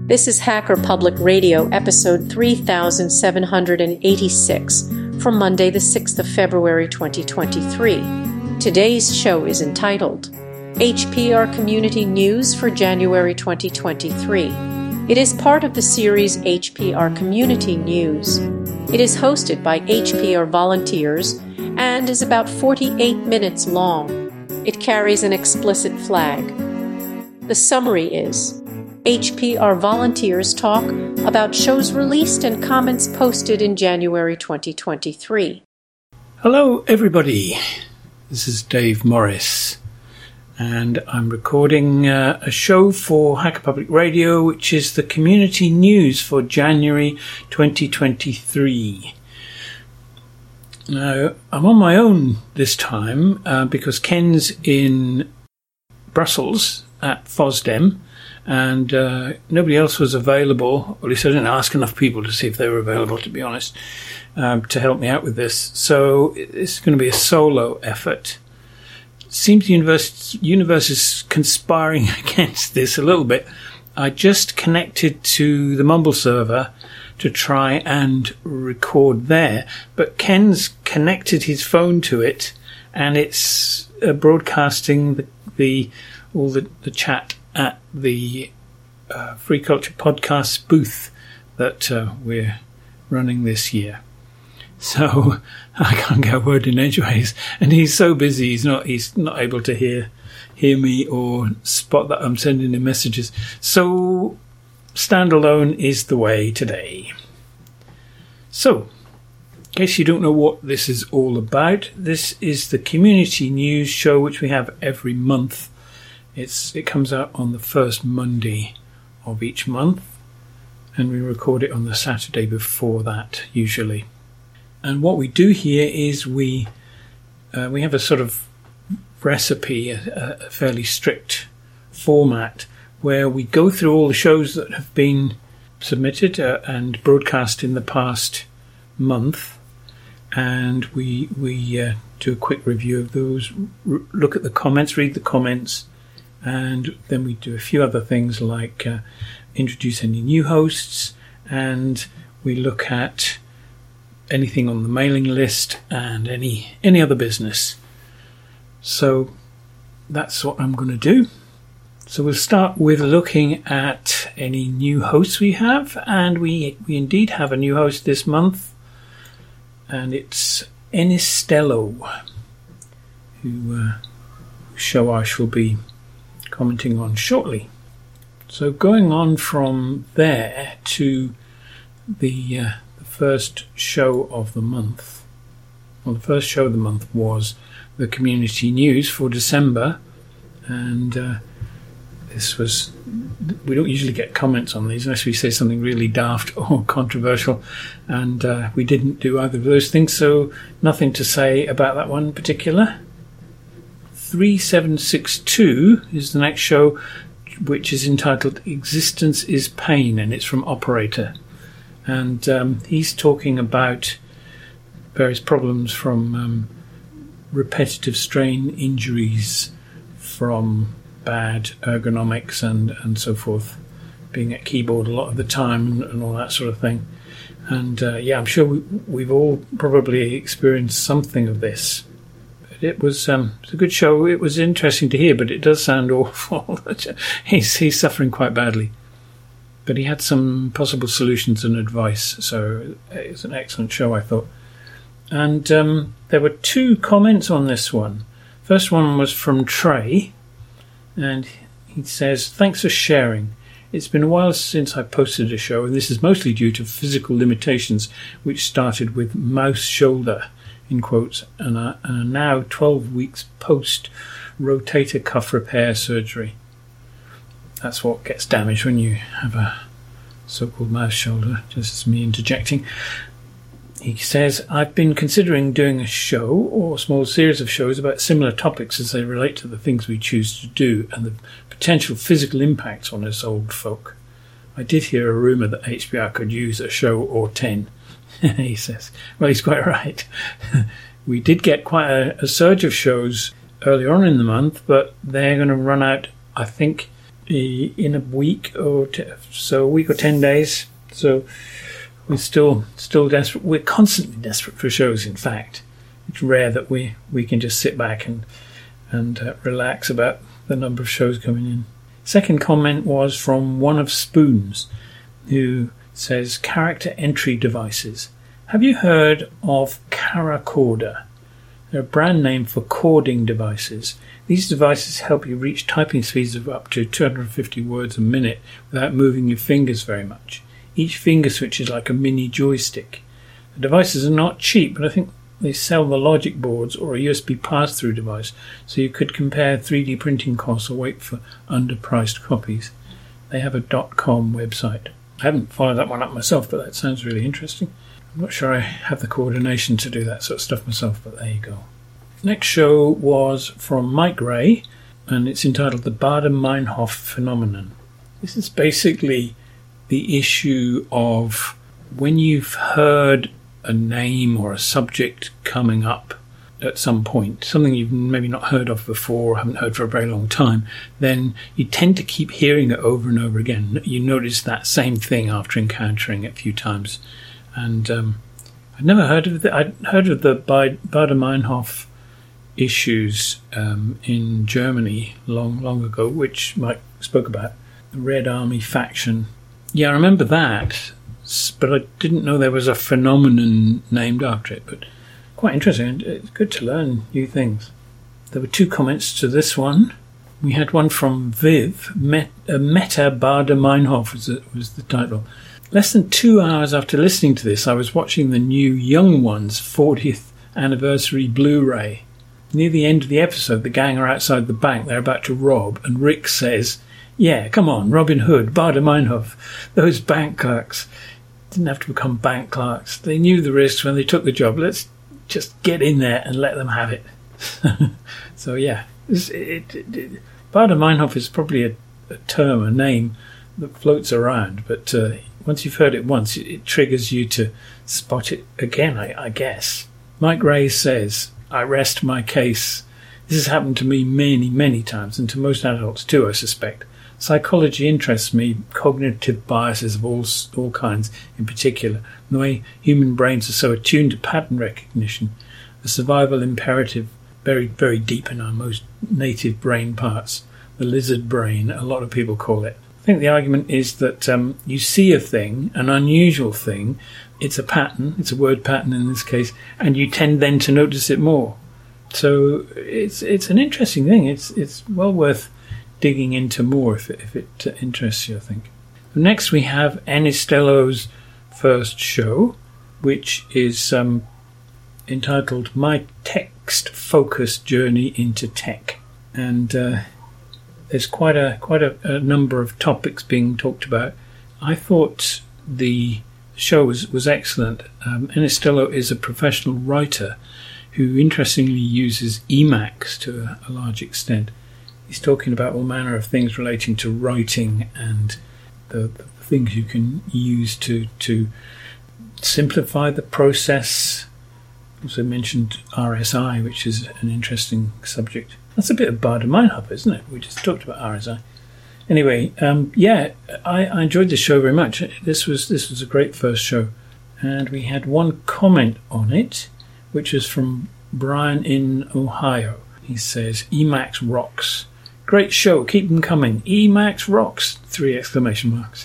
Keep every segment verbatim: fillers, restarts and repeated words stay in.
This is Hacker Public Radio, episode three thousand seven hundred eighty-six, for Monday, the sixth of February, twenty twenty-three. Today's show is entitled H P R Community News for January twenty twenty-three. It is part of the series H P R Community News. It is hosted by H P R volunteers and is about forty-eight minutes long. It carries an explicit flag. The summary is H P R volunteers talk about shows released and comments posted in January twenty twenty-three. Hello everybody, this is Dave Morris and I'm recording uh, a show for Hacker Public Radio, which is the community news for January twenty twenty-three. Now, I'm on my own this time uh, because Ken's in Brussels at FOSDEM, and uh, nobody else was available, or at least I didn't ask enough people to see if they were available, to be honest, um, to help me out with this. So it's going to be a solo effort. It seems the universe, universe is conspiring against this a little bit. I just connected to the Mumble server to try and record there, but Ken's connected his phone to it, and it's uh, broadcasting the, the all the, the chat at the uh, Free Culture Podcast booth that uh, we're running this year. So I can't get a word in edgeways, and he's so busy he's not he's not able to hear hear me or spot that I'm sending him messages. So standalone is the way today. So, in case you don't know what this is all about, this is the community news show which we have every month. It's it comes out on the first Monday of each month, and we record it on the Saturday before that usually. And what we do here is we uh, we have a sort of recipe, a, a fairly strict format where we go through all the shows that have been submitted uh, and broadcast in the past month, and we we uh, do a quick review of those, r- look at the comments, read the comments, and then we do a few other things like uh, introduce any new hosts, and we look at anything on the mailing list and any any other business. So that's what I'm going to do. So we'll start with looking at any new hosts we have, and we we indeed have a new host this month, and it's Enistello, who uh, show I shall be commenting on shortly. So going on from there to the, uh, the first show of the month. Well, the first show of the month was the community news for December, and uh, this was, we don't usually get comments on these unless we say something really daft or controversial, and uh, we didn't do either of those things, so nothing to say about that one in particular. three seven six two is the next show, which is entitled Existence is Pain, and it's from Operator, and um, he's talking about various problems from um, repetitive strain injuries from bad ergonomics and, and so forth, being at keyboard a lot of the time and, and all that sort of thing. And uh, yeah, I'm sure we, we've all probably experienced something of this. But it was um, it was a good show. It was interesting to hear, but it does sound awful. he's he's suffering quite badly. But he had some possible solutions and advice, so it's an excellent show, I thought. And um, there were two comments on this one. First one was from Trey, and he says, "Thanks for sharing. It's been a while since I posted a show, and this is mostly due to physical limitations, which started with mouse shoulder, in quotes, and are, and are now twelve weeks post rotator cuff repair surgery." That's what gets damaged when you have a so-called mouse shoulder, just as me interjecting. He says, "I've been considering doing a show or a small series of shows about similar topics as they relate to the things we choose to do and the potential physical impacts on us old folk. I did hear a rumour that H P R could use a show or ten." He says, well, he's quite right. We did get quite a, a surge of shows earlier on in the month, but they're going to run out, I think, in a week or t- so, a week or ten days. So we're still still desperate. We're constantly desperate for shows. In fact, it's rare that we, we can just sit back and and uh, relax about the number of shows coming in. Second comment was from one of Spoons, who says character entry devices. Have you heard of Caracorder? They're a brand name for cording devices. These devices help you reach typing speeds of up to two hundred fifty words a minute without moving your fingers very much. Each finger switch is like a mini joystick. The devices are not cheap, but I think they sell the logic boards or a U S B pass-through device, so you could compare three D printing costs or wait for underpriced copies. They have a .com website. I haven't followed that one up myself, but that sounds really interesting. I'm not sure I have the coordination to do that sort of stuff myself, but there you go. Next show was from Mike Ray, and it's entitled The Baader-Meinhof Phenomenon. This is basically the issue of when you've heard a name or a subject coming up at some point, something you've maybe not heard of before or haven't heard for a very long time, then you tend to keep hearing it over and over again. You notice that same thing after encountering it a few times. And um, I'd never heard of the, I'd heard of the Baader-Meinhof issues um, in Germany long, long ago, which Mike spoke about, the Red Army faction. Yeah, I remember that, but I didn't know there was a phenomenon named after it. But quite interesting. It's good to learn new things. There were two comments to this one. We had one from Viv. Met, uh, Meta Baader-Meinhof was, the, was the title. Less than two hours after listening to this, I was watching the new Young Ones fortieth anniversary Blu-ray. Near the end of the episode, the gang are outside the bank they're about to rob, and Rick says, "Yeah, come on, Robin Hood, Baader-Meinhof, those bank clerks didn't have to become bank clerks. They knew the risks when they took the job. Let's just get in there and let them have it." So yeah, it, it, it, Baader-Meinhof is probably a, a term, a name that floats around, but uh, once you've heard it once, it, it triggers you to spot it again, I, I guess. Mike Ray says, "I rest my case. This has happened to me many, many times, and to most adults too, I suspect. Psychology interests me, cognitive biases of all all kinds in particular, and the way human brains are so attuned to pattern recognition, a survival imperative buried very deep in our most native brain parts, the lizard brain, a lot of people call it. I think the argument is that um, you see a thing, an unusual thing, it's a pattern, it's a word pattern in this case, and you tend then to notice it more. So it's it's an interesting thing. It's it's well worth digging into more if it, if it uh, interests you, I think. Next we have Anistello's first show, which is um, entitled My Text-Focused Journey into Tech. And uh, there's quite a quite a, a number of topics being talked about. I thought the show was, was excellent. Um, Anistello is a professional writer who interestingly uses Emacs to a, a large extent. He's talking about all manner of things relating to writing and the, the things you can use to to simplify the process. Also mentioned R S I, which is an interesting subject. That's a bit of Baader-Meinhof, isn't it? We just talked about R S I. Anyway, um, yeah, I, I enjoyed this show very much. This was this was a great first show, and we had one comment on it, which is from Brian in Ohio. He says, "Emacs rocks. Great show. Keep them coming. Emacs rocks!" Three exclamation marks.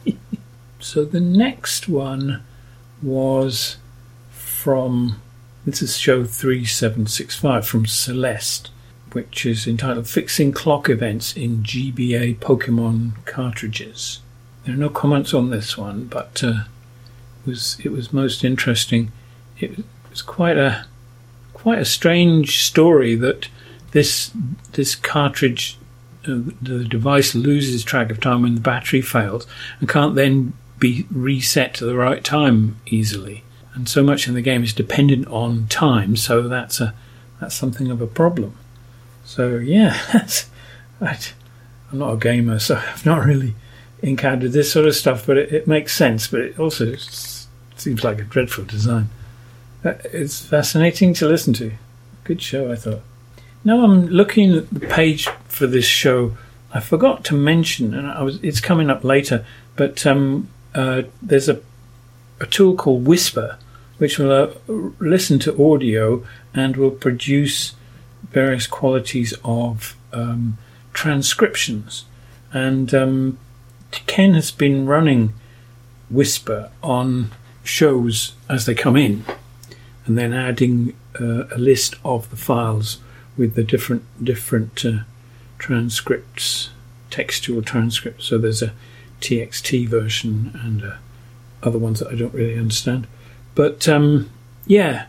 So the next one was from, this is show three seven six five from Celeste, which is entitled Fixing Clock Events in G B A Pokemon Cartridges. There are no comments on this one, but uh, it was it was most interesting. It was quite a quite a strange story that this this cartridge, uh, the device loses track of time when the battery fails and can't then be reset to the right time easily. And so much in the game is dependent on time, so that's a that's something of a problem. So yeah, that's, I, I'm not a gamer, so I've not really encountered this sort of stuff, but it, it makes sense. But it also seems like a dreadful design. It's fascinating to listen to. Good show, I thought. Now I'm looking at the page for this show I forgot to mention, and I was it's coming up later, but um, uh, there's a a tool called Whisper, which will uh, listen to audio and will produce various qualities of um, transcriptions. And um, Ken has been running Whisper on shows as they come in, and then adding uh, a list of the files with the different different uh, transcripts, textual transcripts. So there's a T X T version and uh, other ones that I don't really understand. But um, yeah,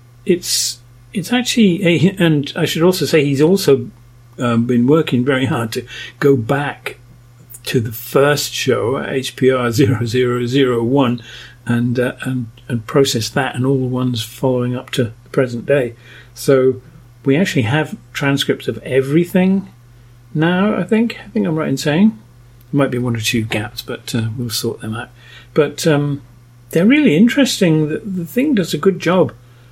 it's it's actually, a, and I should also say he's also um, been working very hard to go back to the first show, H P R zero zero zero one, and uh, and and process that and all the ones following up to the present day. So we actually have transcripts of everything now. I think I think I'm right in saying there might be one or two gaps, but uh, we'll sort them out. But um, they're really interesting. The, the thing does a good job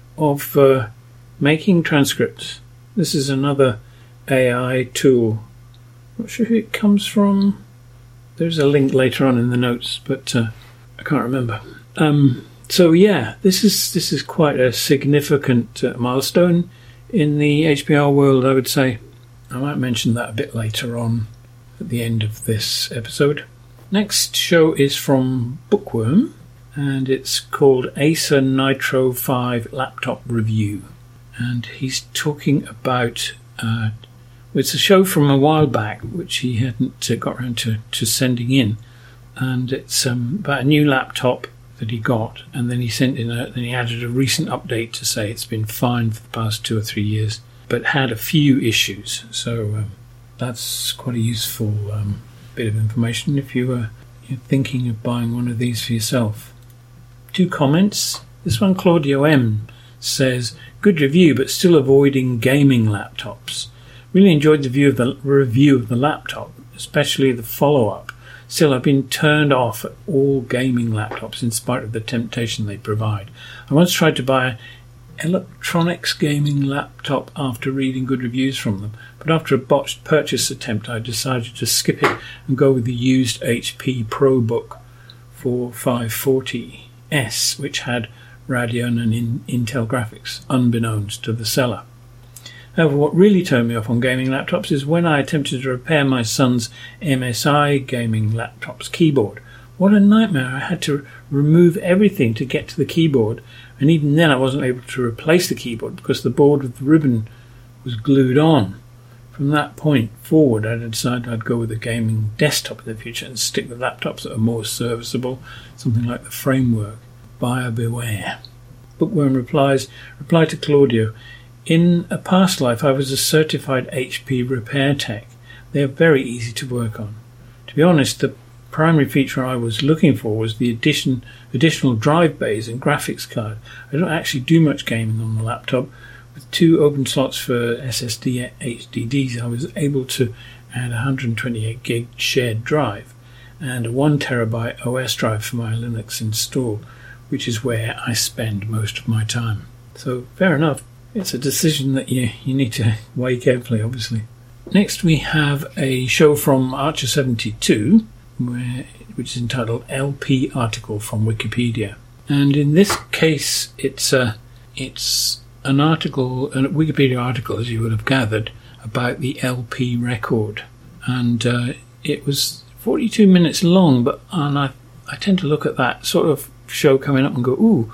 of uh, making transcripts. This is another A I tool. Not sure who it comes from. There's a link later on in the notes, but uh, I can't remember. Um, so yeah, this is this is quite a significant uh, milestone in the H P R world, I would say. I might mention that a bit later on at the end of this episode. Next show is from Bookworm, and it's called Acer Nitro five Laptop Review. And he's talking about... Uh, it's a show from a while back, which he hadn't uh, got around to, to sending in. And it's um, about a new laptop that he got, and then he sent in a, then he added a recent update to say it's been fine for the past two or three years, but had a few issues. So um, that's quite a useful um, bit of information if you were you're thinking of buying one of these for yourself. Two comments. This one, Claudio M, says, good review, but still avoiding gaming laptops. Really enjoyed the view of the review of the laptop, especially the follow-up. Still, I've been turned off at all gaming laptops in spite of the temptation they provide. I once tried to buy an electronics gaming laptop after reading good reviews from them, but after a botched purchase attempt, I decided to skip it and go with the used H P ProBook forty-five forty S, which had Radeon and in- Intel graphics, unbeknownst to the seller. However, what really turned me off on gaming laptops is when I attempted to repair my son's M S I gaming laptop's keyboard. What a nightmare. I had to remove everything to get to the keyboard, and even then I wasn't able to replace the keyboard because the board with the ribbon was glued on. From that point forward, I decided I'd go with a gaming desktop in the future and stick with laptops that are more serviceable, something like the Framework. Buyer beware. Bookworm replies, reply to Claudio, in a past life I was a certified H P repair tech. They are very easy to work on. To be honest, the primary feature I was looking for was the addition, additional drive bays and graphics card. I don't actually do much gaming on the laptop. With two open slots for S S D H D Ds, I was able to add a one hundred twenty-eight gig shared drive and a one terabyte O S drive for my Linux install, which is where I spend most of my time. So, fair enough. It's a decision that you, you need to weigh carefully, obviously. Next we have a show from Archer seventy-two, where, which is entitled L P Article from Wikipedia. And in this case, it's a, it's an article, a Wikipedia article, as you would have gathered, about the L P record. And uh, it was forty-two minutes long, but and I, I tend to look at that sort of show coming up and go, ooh,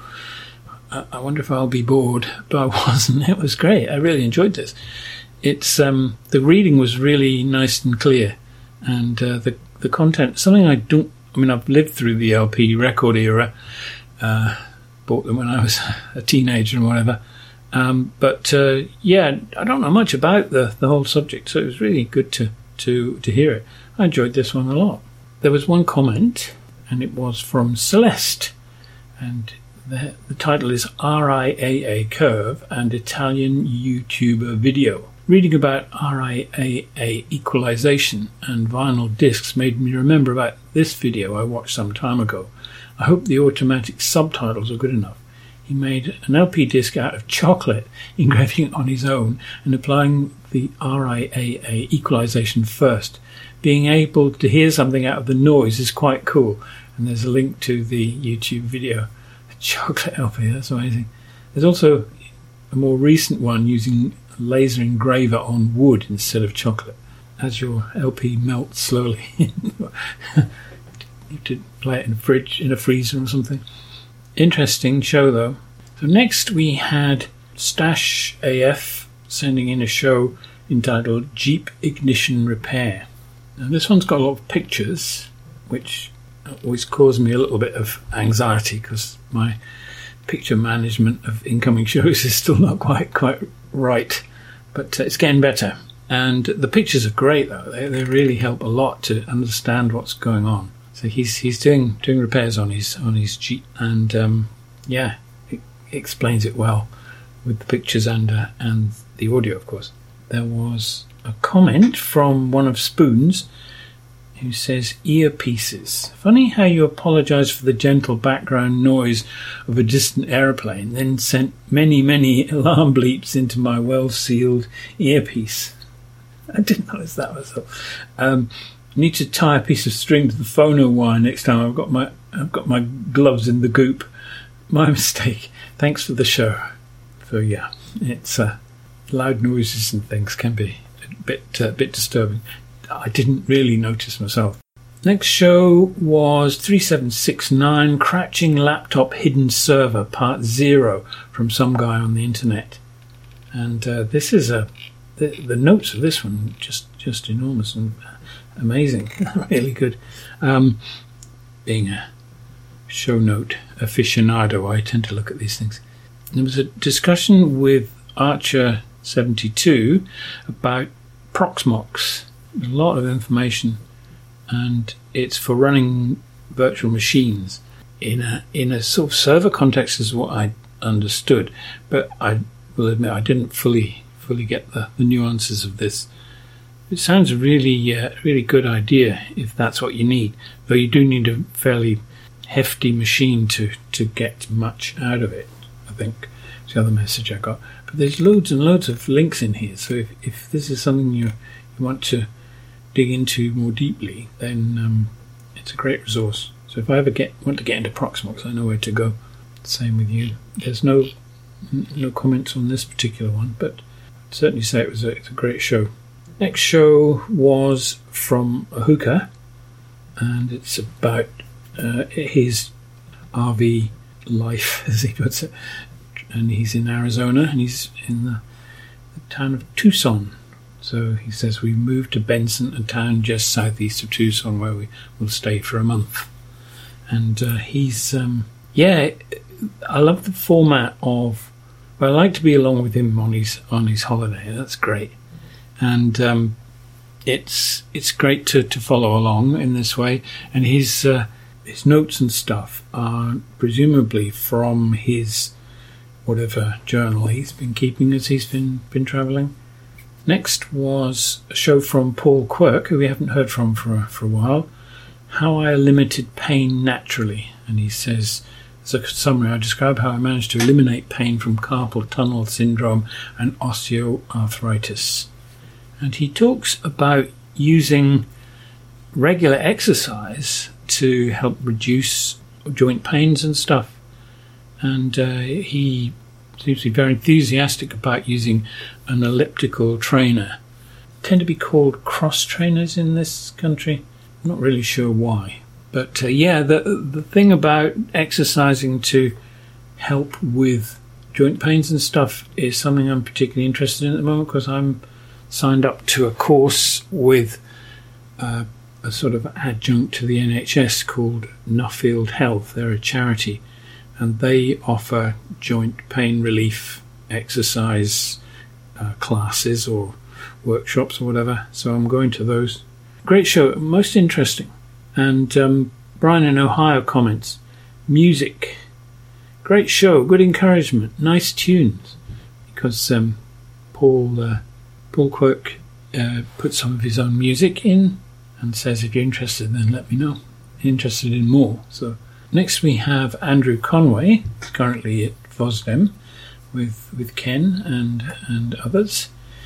I wonder if I'll be bored, but I wasn't. It was great. I really enjoyed this. It's um, the reading was really nice and clear, and uh, the the content, something I don't. I mean, I've lived through the L P record era. Uh, bought them when I was a teenager and whatever. Um, but uh, yeah, I don't know much about the the whole subject, so it was really good to to to hear it. I enjoyed this one a lot. There was one comment, and it was from Celeste, and The, the title is R I A A Curve and Italian YouTuber Video. Reading about R I A A equalization and vinyl discs made me remember about this video I watched some time ago. I hope the automatic subtitles are good enough. he made an L P disc out of chocolate, engraving it on his own and applying the R I A A equalization first. Being able to hear something out of the noise is quite cool. And there's a link to the YouTube video. A chocolate L P, that's amazing. There's also a more recent one using a laser engraver on wood instead of chocolate. As your L P melts slowly. You need to play it in a fridge, in a freezer or something. Interesting show though. So next we had Stash A F sending in a show entitled Jeep Ignition Repair. Now this one's got a lot of pictures, which always caused me a little bit of anxiety because my picture management of incoming shows is still not quite quite right, but uh, it's getting better. And the pictures are great though; they they really help a lot to understand what's going on. So he's he's doing doing repairs on his on his Jeep, and um, yeah, it, it explains it well with the pictures and uh, and the audio, of course. There was a comment from one of Spoons who says, earpieces. Funny how you apologise for the gentle background noise of a distant aeroplane, then sent many, many alarm bleeps into my well-sealed earpiece. I didn't notice that myself. Um, need to tie a piece of string to the phono wire next time. I've got my I've got my gloves in the goop. My mistake. Thanks for the show. So yeah, it's uh, loud noises and things can be a bit uh, bit disturbing. I didn't really notice myself. Next show was three seven six nine, Crouching Laptop Hidden Server Part Zero from some guy on the internet. And uh, this is a the, the notes of this one just just enormous and amazing, really good. Um, being a show note aficionado, I tend to look at these things. There was a discussion with Archer seventy-two about Proxmox. A lot of information, and it's for running virtual machines in a in a sort of server context is what I understood, but I will admit I didn't fully fully get the, the nuances of this. It sounds a really uh, really good idea if that's what you need, though you do need a fairly hefty machine to, to get much out of it, I think. It's the other message I got. But there's loads and loads of links in here, so if, if this is something you, you want to dig into more deeply, then um, it's a great resource. So if I ever get want to get into Proxmox, I know where to go. Same with you. There's no no comments on this particular one, but I'd certainly say it was a, it's a great show. Next show was from Ahuka, and it's about uh, his R V life, as he puts it. And he's in Arizona, and he's in the, the town of Tucson. So he says we moved to Benson, a town just southeast of Tucson, where we will stay for a month. And uh, he's, um, yeah, I love the format of. Well, I like to be along with him on his on his holiday. That's great, and um, it's it's great to, to follow along in this way. And his uh, his notes and stuff are presumably from his whatever journal he's been keeping as he's been been travelling. Next was a show from Paul Quirk, who we haven't heard from for a, for a while, How I Limited Pain Naturally. And he says, as a summary, I describe how I managed to eliminate pain from carpal tunnel syndrome and osteoarthritis. And he talks about using regular exercise to help reduce joint pains and stuff. And uh, he seems to be very enthusiastic about using an elliptical trainer. Tend to be called cross trainers in this country. I'm not really sure why. But uh, yeah, the the thing about exercising to help with joint pains and stuff is something I'm particularly interested in at the moment, because I'm signed up to a course with uh, a sort of adjunct to the N H S called Nuffield Health. They're a charity, and they offer joint pain relief exercise uh, classes or workshops or whatever. So I'm going to those. Great show, most interesting. And um, Brian in Ohio comments, music, great show, good encouragement, nice tunes. Because um, Paul uh, Paul Quirk uh, put some of his own music in and says if you're interested, then let me know. Interested in more. So next we have Andrew Conway, currently at FOSDEM with with Ken and and others,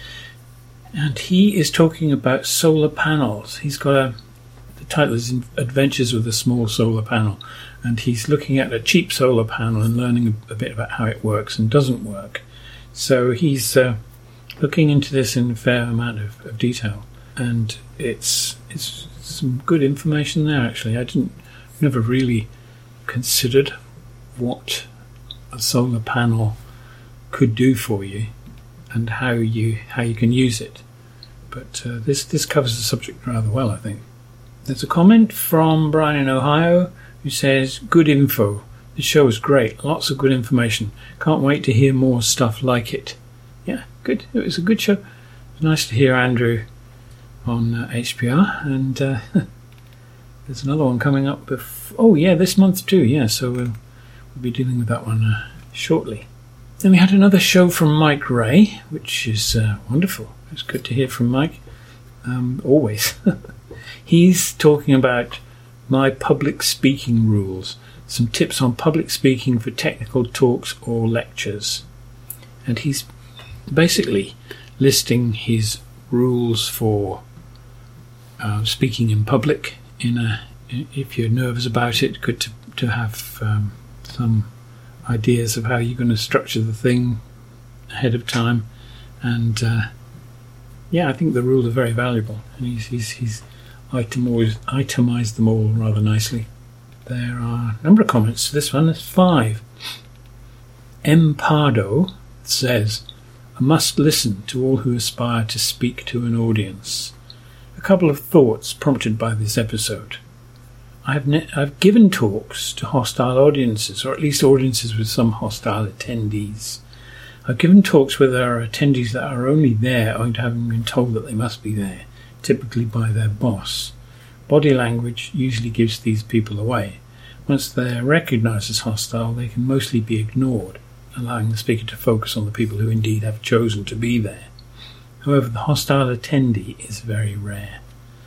and he is talking about solar panels. He's got a the title is Adventures with a Small Solar Panel, and he's looking at a cheap solar panel and learning a, a bit about how it works and doesn't work. So he's uh, looking into this in a fair amount of, of detail, and it's it's some good information there. Actually, I didn't never really considered what a solar panel could do for you and how you how you can use it. But uh, this this covers the subject rather well, I think. There's a comment from Brian in Ohio who says, "Good info. The show is great. Lots of good information. Can't wait to hear more stuff like it." Yeah, good. It was a good show. It was nice to hear Andrew on uh, H P R, and uh, there's another one coming up. Bef- oh yeah, this month too. Yeah, so we'll, we'll be dealing with that one uh, shortly. Then we had another show from Mike Ray, which is uh, wonderful. It's good to hear from Mike. Um, always. He's talking about my public speaking rules, some tips on public speaking for technical talks or lectures. And he's basically listing his rules for uh, speaking in public. In a, if you're nervous about it, good to, to have um, some ideas of how you're going to structure the thing ahead of time. And uh, yeah, I think the rules are very valuable. And he's, he's, he's itemized, itemized them all rather nicely. There are a number of comments to this one. There's five. M. Pardo says, "I must listen to all who aspire to speak to an audience. A couple of thoughts prompted by this episode. I have ne- I've given talks to hostile audiences, or at least audiences with some hostile attendees. I've given talks where there are attendees that are only there owing to having been told that they must be there, typically by their boss. Body language usually gives these people away. Once they are recognised as hostile, they can mostly be ignored, allowing the speaker to focus on the people who indeed have chosen to be there. However, the hostile attendee is very rare.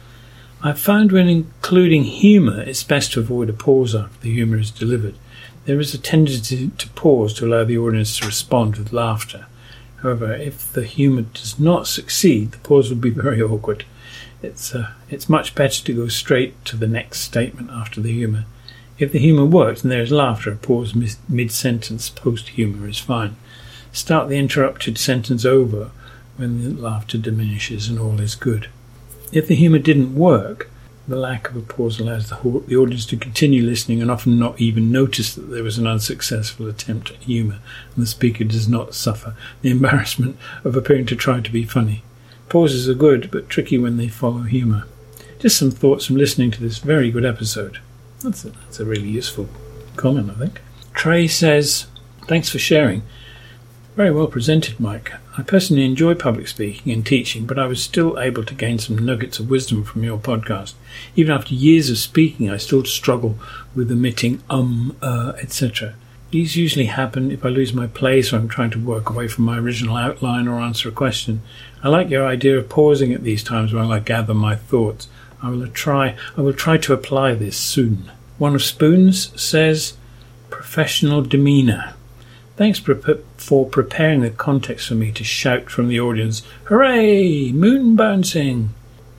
I've found when including humour, it's best to avoid a pause after the humour is delivered. There is a tendency to pause to allow the audience to respond with laughter. However, if the humour does not succeed, the pause will be very awkward. It's uh, it's much better to go straight to the next statement after the humour. If the humour works and there is laughter, a pause mid-sentence post-humour is fine. Start the interrupted sentence over when the laughter diminishes and all is good. If the humour didn't work, the lack of a pause allows the, ho- the audience to continue listening and often not even notice that there was an unsuccessful attempt at humour, and the speaker does not suffer the embarrassment of appearing to try to be funny. Pauses are good, but tricky when they follow humour. Just some thoughts from listening to this very good episode. That's a, that's a really useful comment, I think. Trey says, "Thanks for sharing. Very well presented, Mike. I personally enjoy public speaking and teaching, but I was still able to gain some nuggets of wisdom from your podcast. Even after years of speaking, I still struggle with omitting um, uh, et cetera. These usually happen if I lose my place or I'm trying to work away from my original outline or answer a question. I like your idea of pausing at these times while I gather my thoughts. I will try I will try to apply this soon." One of Spoons says, "Professional demeanour. Thanks for preparing the context for me to shout from the audience, 'Hooray! Moon bouncing!'"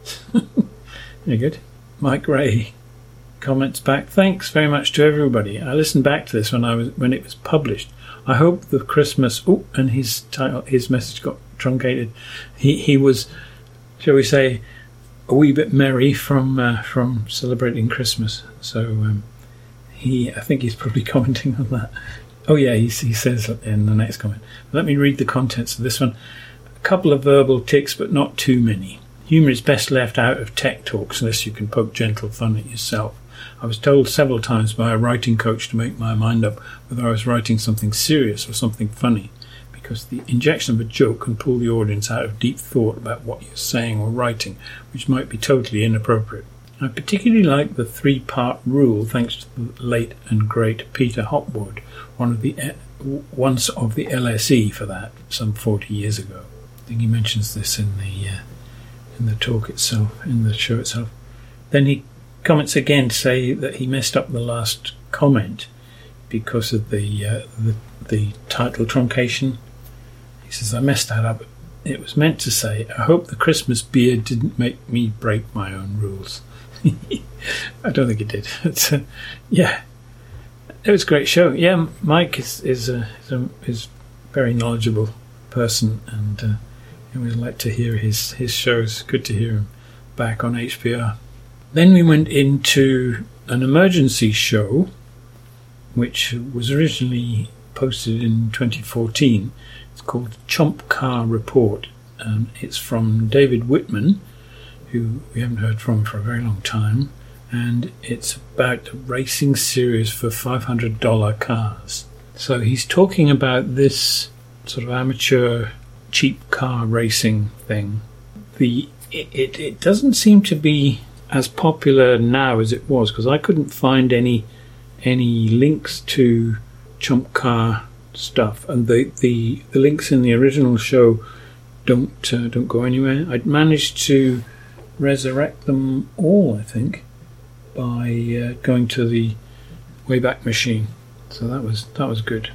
Very good. Mike Ray comments back, "Thanks very much to everybody. I listened back to this when I was when it was published. I hope the Christmas..." Oh, and his title, his message got truncated. He he was, shall we say, a wee bit merry from uh, from celebrating Christmas. So um, he, I think he's probably commenting on that. Oh yeah, he, he says in the next comment. Let me read the contents of this one. A couple of verbal tics, but not too many. Humour is best left out of tech talks unless you can poke gentle fun at yourself. I was told several times by a writing coach to make my mind up whether I was writing something serious or something funny, because the injection of a joke can pull the audience out of deep thought about what you're saying or writing, which might be totally inappropriate. I particularly like the three-part rule, thanks to the late and great Peter Hopwood, one of the once of the L S E for that, some forty years ago. I think he mentions this in the uh, in the talk itself, in the show itself. Then he comments again to say that he messed up the last comment. because of the, uh, the the title truncation. He says, I messed that up. It was meant to say, I hope the Christmas beard didn't make me break my own rules. I don't think it did. But, uh, yeah, it was a great show. Yeah, Mike is is a, is a, is a very knowledgeable person, and uh, I would like to hear his, his shows. Good to hear him back on H P R. Then we went into an emergency show, which was originally posted in twenty fourteen. It's called Chomp Car Report. Um, it's from David Whitman, who we haven't heard from for a very long time, and it's about the racing series for five hundred dollars cars. So he's talking about this sort of amateur cheap car racing thing. The it, it, it doesn't seem to be as popular now as it was, because I couldn't find any any links to Chomp Car stuff, and the, the, the links in the original show don't uh, don't go anywhere. I'd managed to resurrect them all, I think, by uh, going to the Wayback Machine. So that was that was good.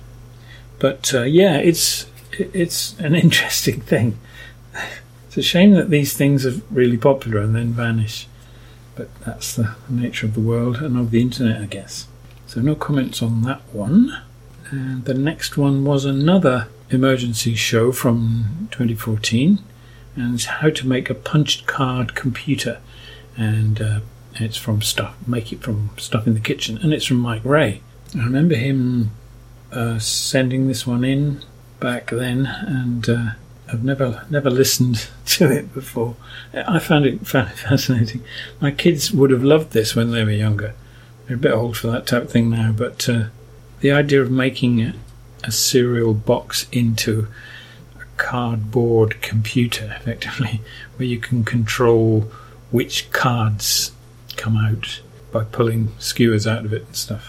But uh, yeah, it's it's an interesting thing. It's a shame that these things are really popular and then vanish. But that's the nature of the world and of the internet, I guess. So no comments on that one. And the next one was another emergency show from twenty fourteen, and it's how to make a punched card computer. And uh, it's from stuff, make it from stuff in the kitchen, and it's from Mike Ray. I remember him uh, sending this one in back then, and uh, I've never never listened to it before. I found it, found it fascinating. My kids would have loved this when they were younger. They're a bit old for that type of thing now, but uh, the idea of making a, a cereal box into a cardboard computer, effectively, where you can control which cards come out by pulling skewers out of it and stuff,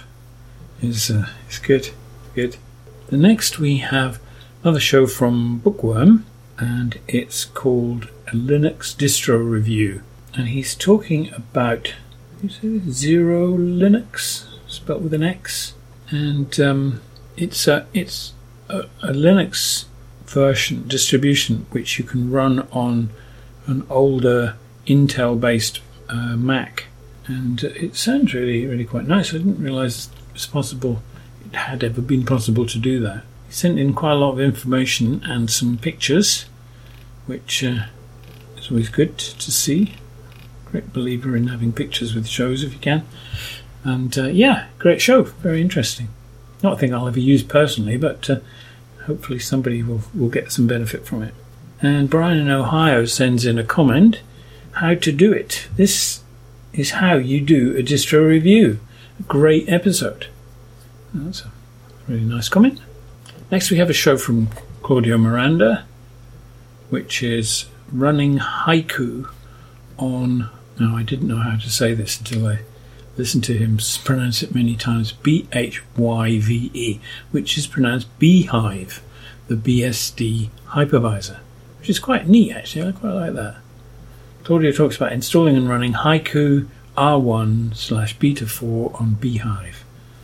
is uh, is good. Good. The next we have another show from Bookworm, and it's called a Linux Distro Review. And he's talking about, you say this, Zero Linux, spelt with an X. And um, it's a it's a, a Linux version distribution which you can run on an older Intel-based uh, Mac, and it sounds really really quite nice. I didn't realise it was possible. It had ever been possible to do that. He sent in quite a lot of information and some pictures, which uh, is always good to see. Great believer in having pictures with shows if you can. And uh, yeah, great show, very interesting. Not a thing I'll ever use personally, but uh, hopefully somebody will, will get some benefit from it. And Brian in Ohio sends in a comment, how to do it. This is how you do a distro review. A great episode. That's a really nice comment. Next we have a show from Claudio Miranda, which is running haiku on... Now, I didn't know how to say this until I listened to him pronounce it many times. B H Y V E, which is pronounced Beehive, the B S D hypervisor, which is quite neat, actually. I quite like that. Claudio talks about installing and running Haiku R one slash Beta four on Beehive.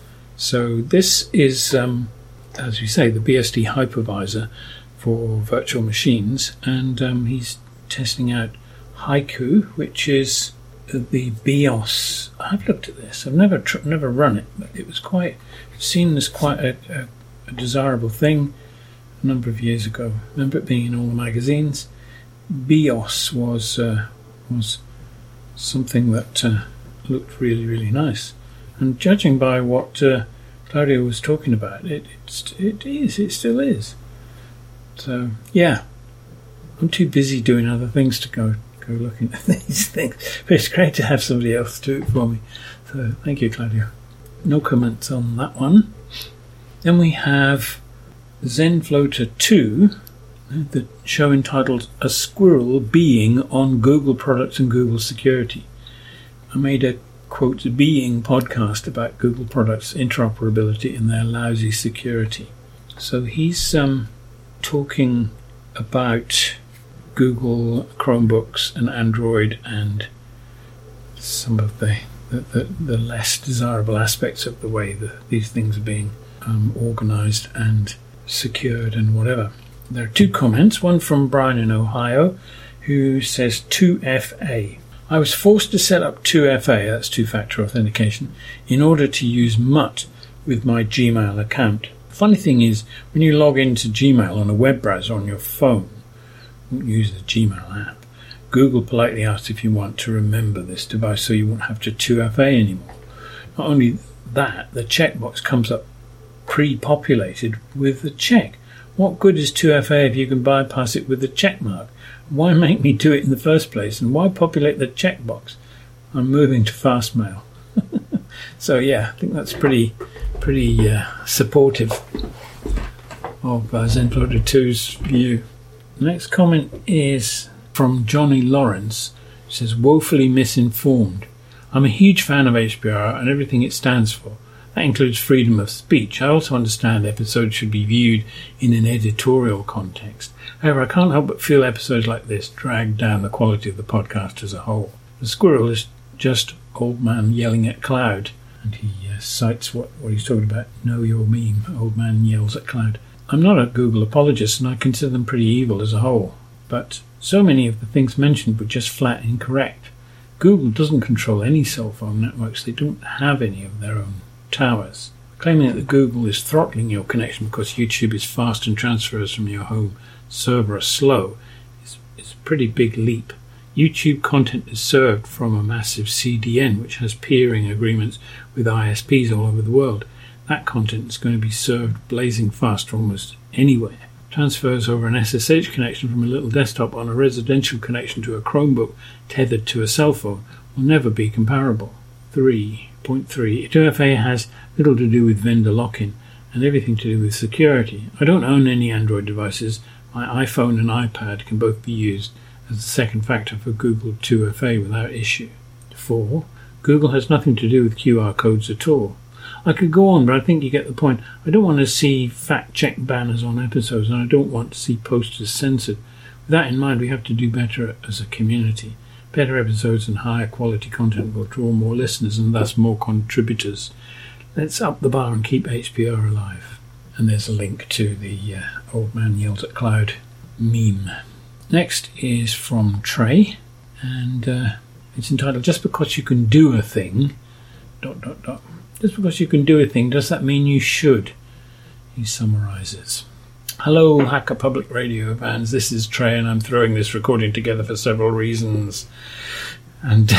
So this is, um, as we say, the B S D hypervisor for virtual machines, and um, he's testing out Haiku, which is the BIOS. I've looked at this. I've never tr- never run it, but it was quite seen as quite a, a, a desirable thing a number of years ago. I remember it being in all the magazines. BIOS was uh, was something that uh, looked really really nice, and judging by what uh, Claudio was talking about, it it's, it is it still is. So yeah, I'm too busy doing other things to go. Go looking at these things, but it's great to have somebody else do it for me. So thank you, Claudio. No comments on that one. Then we have ZenFloater two, the show entitled A Squirrel Being on Google Products and Google Security. I made a, quote, being podcast about Google products interoperability and their lousy security. So he's um, talking about Google Chromebooks and Android and some of the, the, the, the less desirable aspects of the way that these things are being um, organised and secured and whatever. There are two comments, one from Brian in Ohio, who says two F A. I was forced to set up two F A, that's two-factor authentication, in order to use Mutt with my Gmail account. The funny thing is, when you log into Gmail on a web browser on your phone, use the Gmail app, Google politely asks if you want to remember this device so you won't have to two F A anymore. Not only that, the checkbox comes up pre-populated with the check. What good is two F A if you can bypass it with the check mark? Why make me do it in the first place, and why populate the checkbox? I'm moving to Fastmail. So yeah, I think that's pretty pretty uh, supportive of uh, ZenPlotter two's view. The next comment is from Johnny Lawrence. It says, woefully misinformed. I'm a huge fan of H P R and everything it stands for. That includes freedom of speech. I also understand episodes should be viewed in an editorial context. However, I can't help but feel episodes like this drag down the quality of the podcast as a whole. The squirrel is just old man yelling at cloud, and he uh, cites what, what he's talking about, know your meme, old man yells at cloud. I'm not a Google apologist, and I consider them pretty evil as a whole, but so many of the things mentioned were just flat incorrect. Google doesn't control any cell phone networks. They don't have any of their own towers. Claiming that Google is throttling your connection because YouTube is fast and transfers from your home server are slow is, is a pretty big leap. YouTube content is served from a massive C D N which has peering agreements with I S Ps all over the world. That content is going to be served blazing fast almost anywhere. Transfers over an S S H connection from a little desktop on a residential connection to a Chromebook tethered to a cell phone will never be comparable. three point three. two F A has little to do with vendor lock-in and everything to do with security. I don't own any Android devices. My iPhone and iPad can both be used as a second factor for Google two F A without issue. four. Google has nothing to do with Q R codes at all. I could go on, but I think you get the point. I don't want to see fact-check banners on episodes, and I don't want to see posters censored. With that in mind, we have to do better as a community. Better episodes and higher quality content will draw more listeners and thus more contributors. Let's up the bar and keep H P R alive. And there's a link to the uh, old man yells at cloud meme. Next is from Trey, and uh, it's entitled, Just Because You Can Do a Thing, dot, dot, dot. Just because you can do a thing, does that mean you should? He summarises. Hello, Hacker Public Radio fans. This is Trey, and I'm throwing this recording together for several reasons. And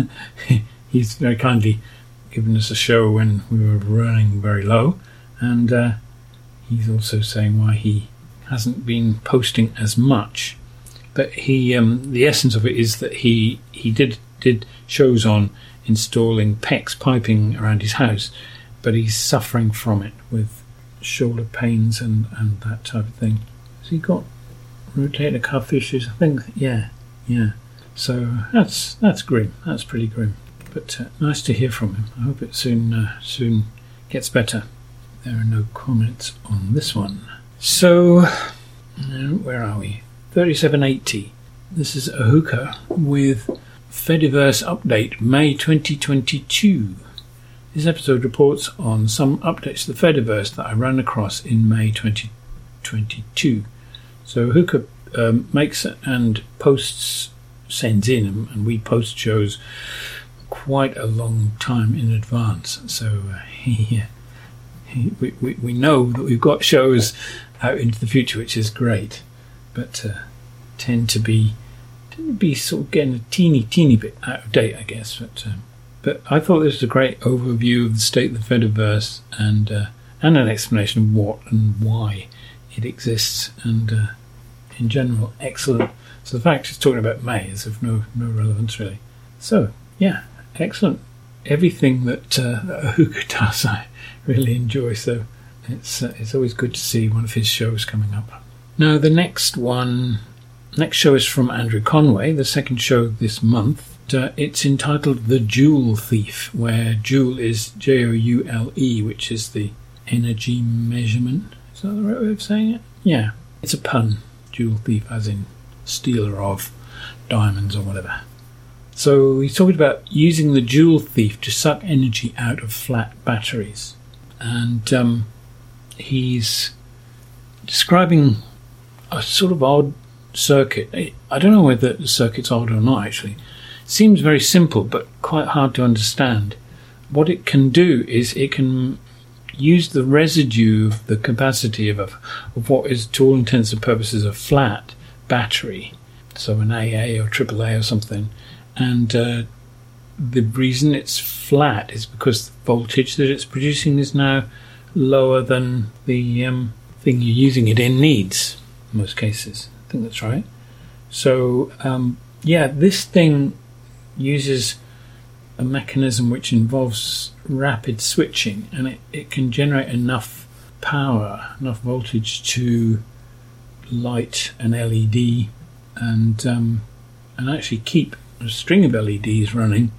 he's very kindly given us a show when we were running very low. And uh, he's also saying why he hasn't been posting as much. But he, um, the essence of it is that he he did did shows on installing PEX piping around his house, but he's suffering from it with shoulder pains and, and that type of thing. Has he got rotator cuff issues? I think, yeah, yeah. So that's that's grim. That's pretty grim. But uh, nice to hear from him. I hope it soon uh, soon gets better. There are no comments on this one. So, uh, where are we? thirty-seven eighty. This is Ahuka with Fediverse Update, May twenty twenty-two. This episode reports on some updates to the Fediverse that I ran across in May twenty twenty-two. So Ahuka um, makes and posts, sends in, and we post shows quite a long time in advance. So uh, he, he, we, we, we know that we've got shows out into the future, which is great, but uh, tend to be be sort of getting a teeny, teeny bit out of date, I guess. But um, but I thought this was a great overview of the state of the Fediverse and uh, and an explanation of what and why it exists, and uh, in general, excellent. So the fact it's talking about May is of no no relevance really. So yeah, excellent. Everything that uh, that Ahuka does, I really enjoy. So it's uh, it's always good to see one of his shows coming up. Now the next one. Next show is from Andrew Conway, the second show this month. Uh, it's entitled The Joule Thief, where Joule is J O U L E, which is the energy measurement. Is that the right way of saying it? Yeah, it's a pun. Joule Thief, as in stealer of diamonds or whatever. So he's talking about using the Joule Thief to suck energy out of flat batteries. And um, he's describing a sort of odd circuit. I don't know whether the circuit's odd or not, actually. It seems very simple, but quite hard to understand. What it can do is it can use the residue of the capacity of, a, of what is, to all intents and purposes, a flat battery, so an A A or triple A or something, and uh, the reason it's flat is because the voltage that it's producing is now lower than the um, thing you're using it in needs, in most cases. I think that's right. So, um, yeah, this thing uses a mechanism which involves rapid switching, and it, it can generate enough power, enough voltage to light an L E D and um, and actually keep a string of L E Ds running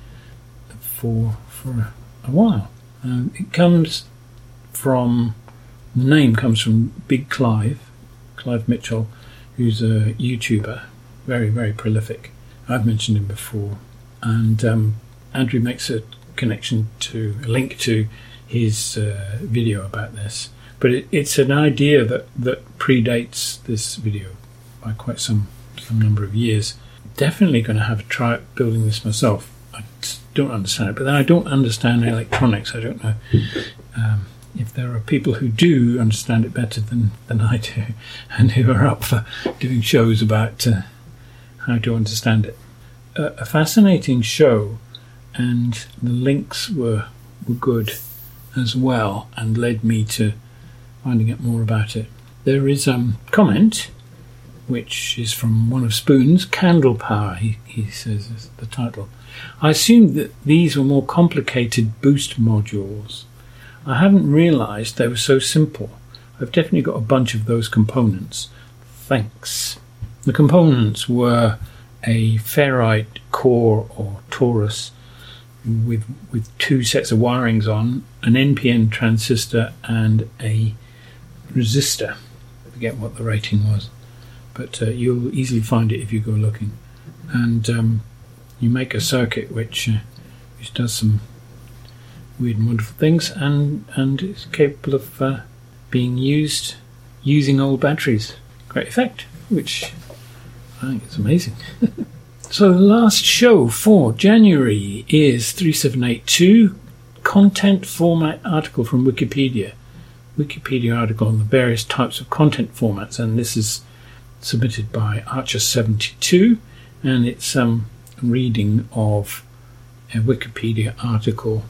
for for a while. Um, it comes from, the name comes from Big Clive, Clive Mitchell, who's a YouTuber, very, very prolific. I've mentioned him before. And um, Andrew makes a connection to, a link to his uh, video about this. But it, it's an idea that, that predates this video by quite some, some number of years. Definitely going to have a try at building this myself. I don't understand it, but then I don't understand electronics. I don't know um, if there are people who do understand it better than, than I do, and who are up for doing shows about uh, how to understand it. Uh, a fascinating show, and the links were were good as well, and led me to finding out more about it. There is a um, comment, which is from one of Spoon's, Candle Power, he, he says is the title. I assumed that these were more complicated boost modules. I hadn't realised they were so simple. I've definitely got a bunch of those components. Thanks. The components were a ferrite core or torus with with two sets of wirings on, an N P N transistor and a resistor. I forget what the rating was, but uh, you'll easily find it if you go looking. And um, you make a circuit which uh, which does some weird and wonderful things, and and is capable of uh, being used using old batteries. Great effect, which I think is amazing. So the last show for January is three seven eight two, content format article from Wikipedia. Wikipedia article on the various types of content formats, and this is submitted by Archer seventy-two, and it's um, a reading of a Wikipedia article,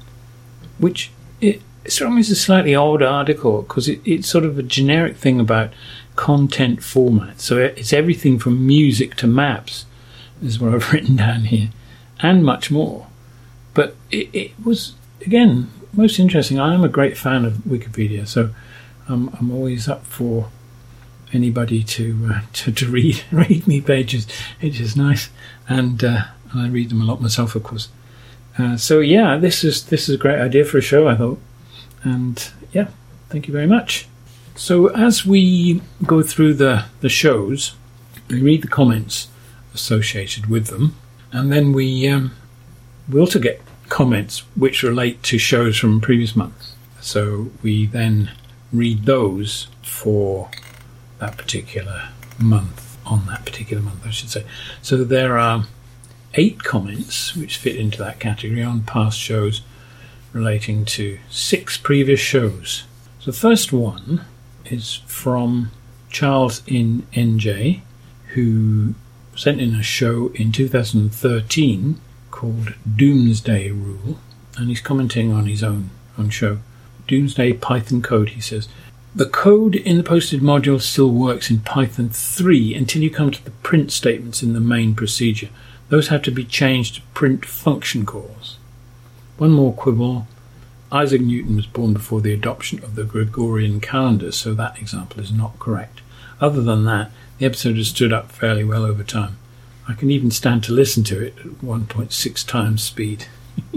which it struck me as a slightly odd article because it, it's sort of a generic thing about content format. So it's everything from music to maps, is what I've written down here, and much more. But it, it was, again, most interesting. I am a great fan of Wikipedia, so um, I'm always up for anybody to uh, to, to read read me pages. It's just nice, and, uh, and I read them a lot myself, of course. Uh, so yeah, this is this is a great idea for a show, I thought, and yeah, thank you very much. So as we go through the, the shows, we read the comments associated with them, and then we um, we also get comments which relate to shows from previous months. So we then read those for that particular month, on that particular month, I should say. So there are eight comments which fit into that category on past shows relating to six previous shows. So the first one is from Charles in N J, who sent in a show in two thousand thirteen called Doomsday Rule, and he's commenting on his own, own show. Doomsday Python code, he says. The code in the posted module still works in Python three until you come to the print statements in the main procedure. Those have to be changed to print function calls. One more quibble. Isaac Newton was born before the adoption of the Gregorian calendar, so that example is not correct. Other than that, the episode has stood up fairly well over time. I can even stand to listen to it at one point six times speed.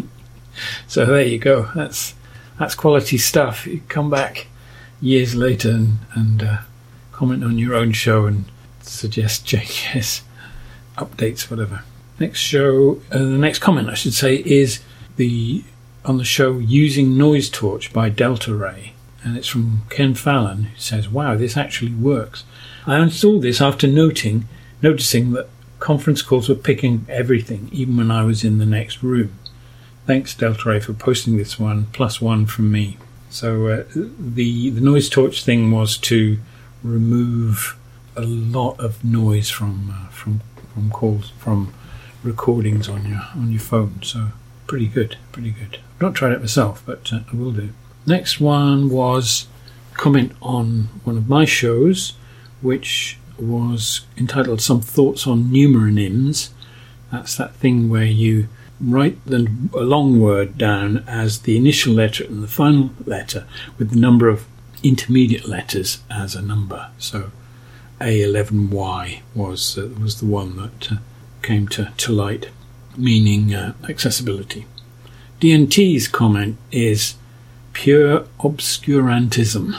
So there you go. That's that's quality stuff. You come back years later and, and uh, comment on your own show and suggest changes, updates, whatever. Next show, uh, the next comment I should say, is the on the show Using Noise Torch by Delta Ray. And it's from Ken Fallon, who says, wow, this actually works. I installed this after noting, noticing that conference calls were picking everything, even when I was in the next room. Thanks, Delta Ray, for posting this one, plus one from me. So uh, the the noise torch thing was to remove a lot of noise from uh, from from calls, from recordings on your on your phone. So pretty good, pretty good. I've not tried it myself, but uh, I will do. Next one was a comment on one of my shows, which was entitled Some Thoughts on Numeronyms. That's that thing where you write the, a long word down as the initial letter and the final letter, with the number of intermediate letters as a number. So A eleven Y was uh, was the one that uh, came to, to light, meaning uh, accessibility. D N T's comment is pure obscurantism,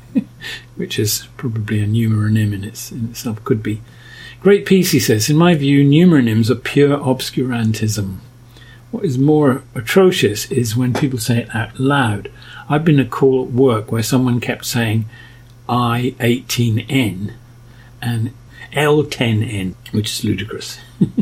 which is probably a numeronym in, its, in itself, could be. Great piece, he says. In my view, numeronyms are pure obscurantism. What is more atrocious is when people say it out loud. I've been a call at work where someone kept saying I eighteen N and L ten N, which is ludicrous.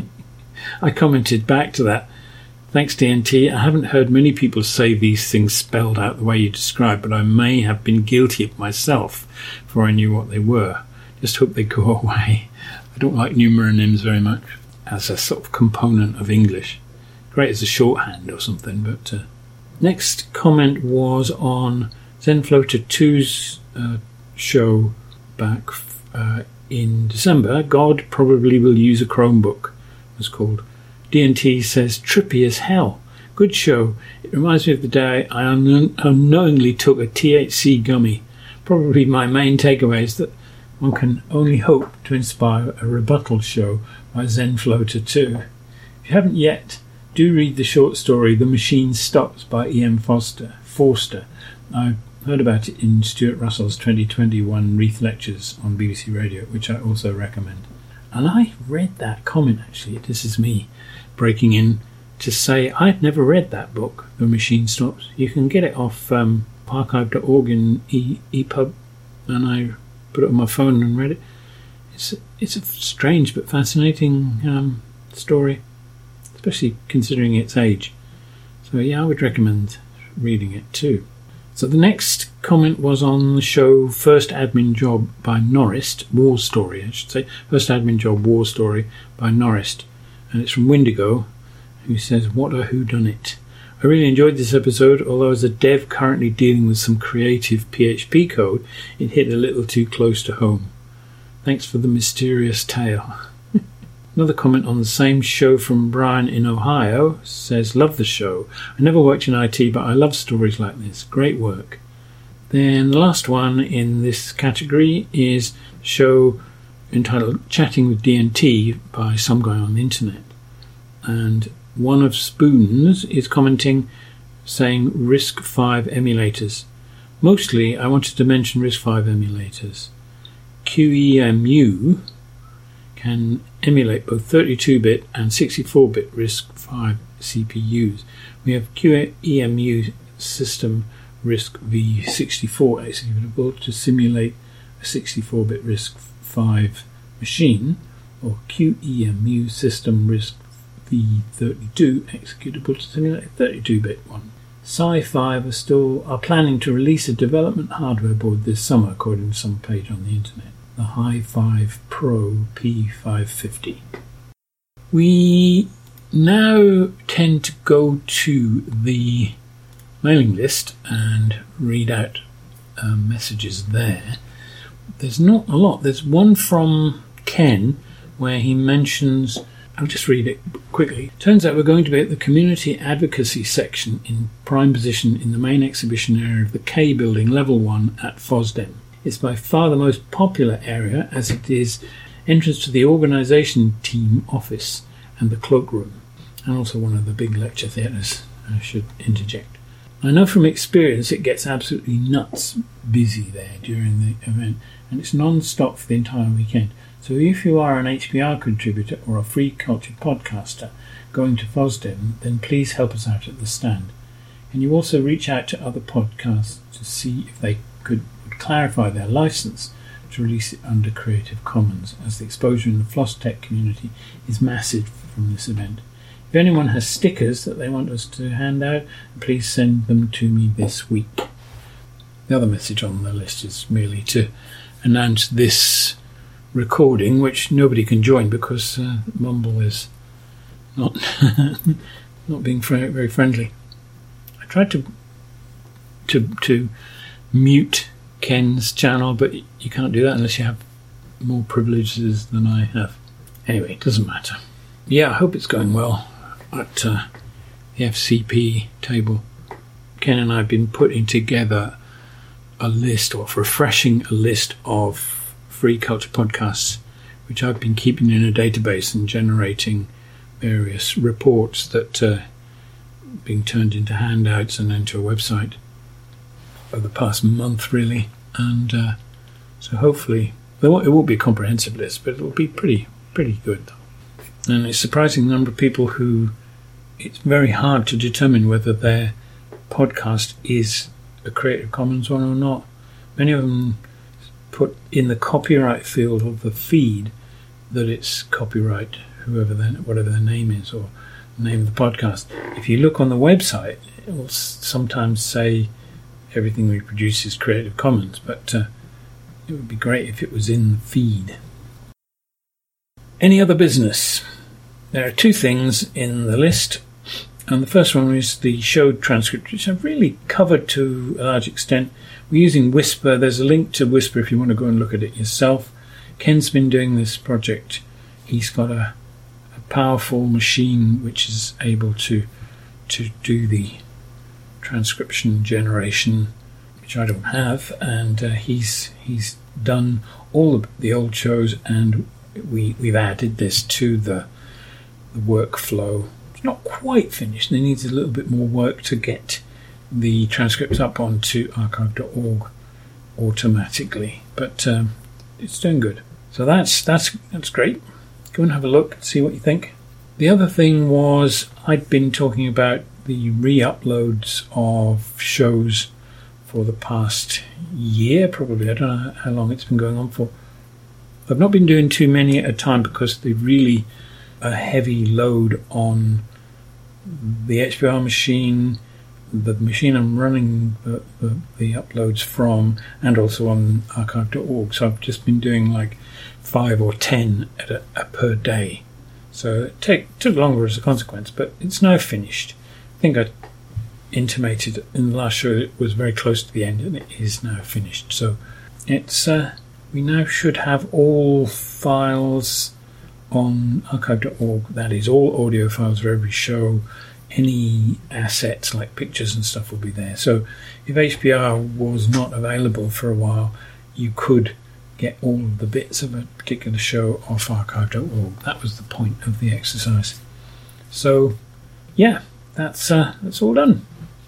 I commented back to that. Thanks, D N T. I haven't heard many people say these things spelled out the way you described, but I may have been guilty of myself before I knew what they were. Just hope they go away. I don't like numeronyms very much as a sort of component of English. Great as a shorthand or something, but... Uh. Next comment was on ZenFloater two's uh, show back uh, in December. God Probably Will Use a Chromebook, it was called. D N T says, trippy as hell. Good show. It reminds me of the day I un- unknowingly took a T H C gummy. Probably my main takeaway is that one can only hope to inspire a rebuttal show by ZenFloater two. If you haven't yet, do read the short story The Machine Stops by E M Foster. Forster. I heard about it in Stuart Russell's twenty twenty-one Reith Lectures on B B C Radio, which I also recommend. And I read that comment, actually. This is me breaking in to say I'd never read that book, The Machine Stops. You can get it off um, archive dot org in e- EPUB, and I put it on my phone and read it. It's, it's a strange but fascinating um, story, especially considering its age. So yeah, I would recommend reading it too. So the next comment was on the show First Admin Job by Norist, War Story, I should say. First Admin Job War Story by Norist. And it's from Windigo, who says, what a whodunit. I really enjoyed this episode, although as a dev currently dealing with some creative P H P code, it hit a little too close to home. Thanks for the mysterious tale. Another comment on the same show from Brian in Ohio says, love the show. I never worked in I T, but I love stories like this. Great work. Then the last one in this category is a show entitled Chatting with D N T by some guy on the internet. And one of Spoons is commenting, saying RISC five emulators. Mostly I wanted to mention RISC five emulators. Q E M U can emulate both thirty-two bit and sixty-four bit RISC five C P Us. We have Q E M U system RISC V sixty-four executable to simulate a sixty-four bit RISC five machine, or Q E M U system RISC V thirty-two executable to simulate a thirty-two bit one. Sci five are still are planning to release a development hardware board this summer, according to some page on the internet. The Hi five Pro P five fifty. We now tend to go to the mailing list and read out uh, messages there. There's not a lot. There's one from Ken where he mentions, I'll just read it quickly. Turns out we're going to be at the community advocacy section in prime position in the main exhibition area of the K building, level one at FOSDEM. It's by far the most popular area, as it is entrance to the organisation team office and the cloakroom, and also one of the big lecture theatres, I should interject. I know from experience it gets absolutely nuts busy there during the event, and it's non-stop for the entire weekend. So if you are an H P R contributor or a free culture podcaster going to FOSDEM, then please help us out at the stand. And you also reach out to other podcasts to see if they could clarify their license to release it under Creative Commons, as the exposure in the Floss Tech community is massive from this event. If anyone has stickers that they want us to hand out, please send them to me this week. The other message on the list is merely to announce this recording, which nobody can join because uh, Mumble is not not being very friendly. I tried to to to mute Ken's channel, but you can't do that unless you have more privileges than I have. Anyway, it doesn't matter. Yeah, I hope it's going well at uh, the F C P table. Ken and I have been putting together a list, or refreshing a list of free culture podcasts, which I've been keeping in a database and generating various reports that are uh, being turned into handouts and into a website over the past month, really. And uh, so hopefully, it won't be a comprehensive list, but it will be pretty pretty good. And it's surprising the number of people who it's very hard to determine whether their podcast is a Creative Commons one or not. Many of them put in the copyright field of the feed that it's copyright, whoever their, whatever their name is, or the name of the podcast. If you look on the website, it will sometimes say everything we produce is Creative Commons, but uh, it would be great if it was in the feed. Any other business? There are two things in the list, and the first one is the show transcript, which I've really covered to a large extent. We're using Whisper. There's a link to Whisper if you want to go and look at it yourself. Ken's been doing this project. He's got a, a powerful machine which is able to to do the transcription generation, which I don't have, and uh, he's he's done all of the old shows, and we we've added this to the the workflow. It's not quite finished. There needs a little bit more work to get the transcripts up onto archive dot org automatically, but um, it's doing good. So that's that's that's great. Go and have a look, see what you think. The other thing was, I'd been talking about the re-uploads of shows for the past year, probably. I don't know how long it's been going on for. I've not been doing too many at a time because they really a heavy load on the H P R machine, the machine I'm running the, the, the uploads from, and also on archive dot org. So I've just been doing like five or ten at a, a per day. So it take, took longer as a consequence, but it's now finished. I think I intimated in the last show it was very close to the end, and it is now finished. So it's uh, we now should have all files on archive dot org. That is, all audio files for every show. Any assets like pictures and stuff will be there. So if H P R was not available for a while, you could get all of the bits of a particular show off archive dot org. That was the point of the exercise. So yeah, that's uh, that's all done.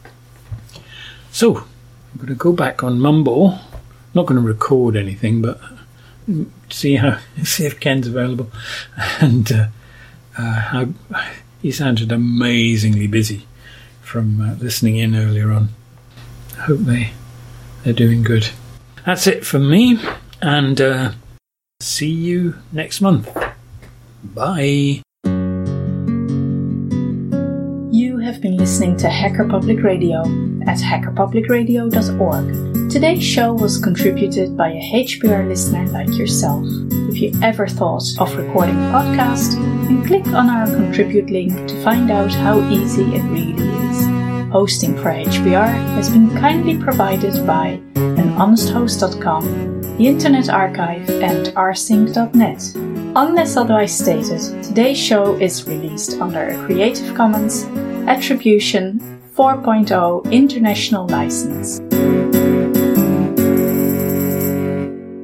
So I'm going to go back on Mumble. Not going to record anything, but see how see if Ken's available, and uh, uh, how he sounded amazingly busy from uh, listening in earlier on. I hope they they're doing good. That's it from me, and uh, see you next month. Bye. You have been listening to Hacker Public Radio at hacker public radio dot org. Today's show was contributed by a H P R listener like yourself. If you ever thought of recording a podcast, then click on our contribute link to find out how easy it really is. Hosting for H P R has been kindly provided by an honest host dot com, the Internet Archive, and r sync dot net. Unless otherwise stated, today's show is released under a Creative Commons Attribution four point oh International License.